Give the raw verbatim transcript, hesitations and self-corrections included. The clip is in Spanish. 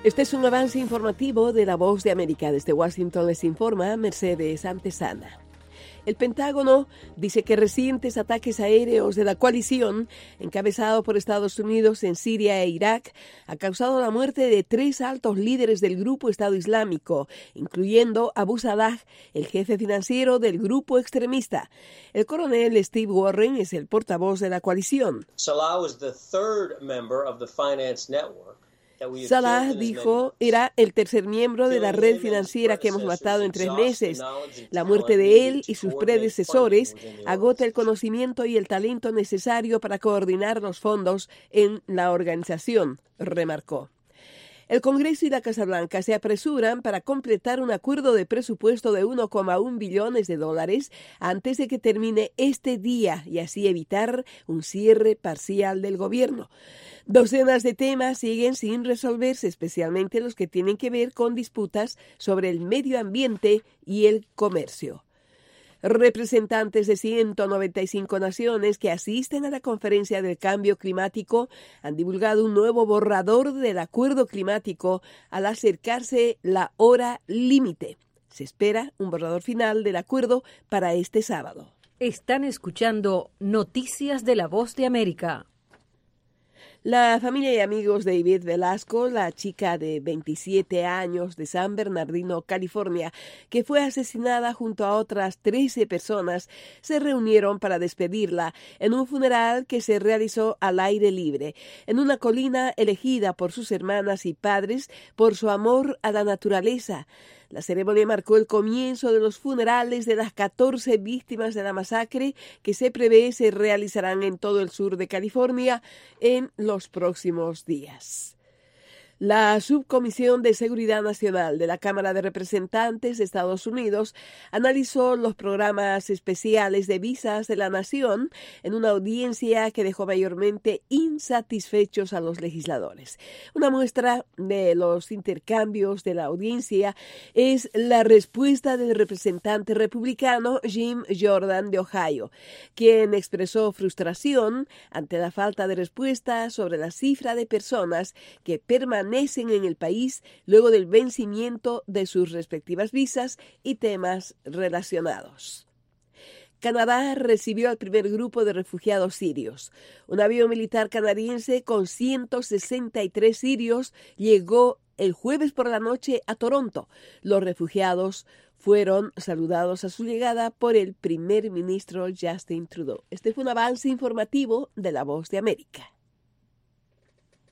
Este es un avance informativo de La Voz de América. Desde Washington les informa Mercedes Antesana. El Pentágono dice que recientes ataques aéreos de la coalición, encabezado por Estados Unidos en Siria e Irak, ha causado la muerte de tres altos líderes del grupo Estado Islámico, incluyendo Abu Salah, el jefe financiero del grupo extremista. El coronel Steve Warren es el portavoz de la coalición. Salah was the third member of the finance network. Salah dijo era el tercer miembro de la red financiera que hemos matado en tres meses. La muerte de él y sus predecesores agota el conocimiento y el talento necesario para coordinar los fondos en la organización, remarcó. El Congreso y la Casa Blanca se apresuran para completar un acuerdo de presupuesto de uno coma uno billones de dólares antes de que termine este día y así evitar un cierre parcial del gobierno. Docenas de temas siguen sin resolverse, especialmente los que tienen que ver con disputas sobre el medio ambiente y el comercio. Representantes de ciento noventa y cinco naciones que asisten a la Conferencia del Cambio Climático han divulgado un nuevo borrador del acuerdo climático al acercarse la hora límite. Se espera un borrador final del acuerdo para este sábado. Están escuchando Noticias de La Voz de América. La familia y amigos de Ivette Velasco, la chica de veintisiete años de San Bernardino, California, que fue asesinada junto a otras trece personas, se reunieron para despedirla en un funeral que se realizó al aire libre, en una colina elegida por sus hermanas y padres por su amor a la naturaleza. La ceremonia marcó el comienzo de los funerales de las catorce víctimas de la masacre que se prevé se realizarán en todo el sur de California en los próximos días. La Subcomisión de Seguridad Nacional de la Cámara de Representantes de Estados Unidos analizó los programas especiales de visas de la nación en una audiencia que dejó mayormente insatisfechos a los legisladores. Una muestra de los intercambios de la audiencia es la respuesta del representante republicano Jim Jordan de Ohio, quien expresó frustración ante la falta de respuesta sobre la cifra de personas que permanecen en el país luego del vencimiento de sus respectivas visas y temas relacionados. Canadá recibió al primer grupo de refugiados sirios. Un avión militar canadiense con ciento sesenta y tres sirios llegó el jueves por la noche a Toronto. Los refugiados fueron saludados a su llegada por el primer ministro Justin Trudeau. Este fue un avance informativo de La Voz de América.